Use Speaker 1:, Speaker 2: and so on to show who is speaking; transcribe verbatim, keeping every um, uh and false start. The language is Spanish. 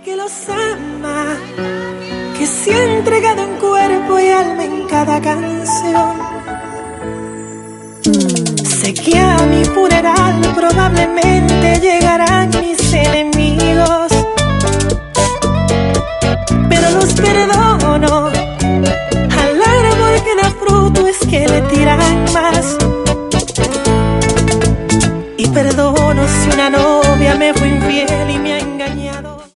Speaker 1: que los ama, que se ha entregado en cuerpo y alma en cada canción. Sé que a mi funeral probablemente llegarán mis enemigos, pero los perdono. Al árbol que da fruto es que le tiran más. Y perdono si una novia me fue infiel y me ha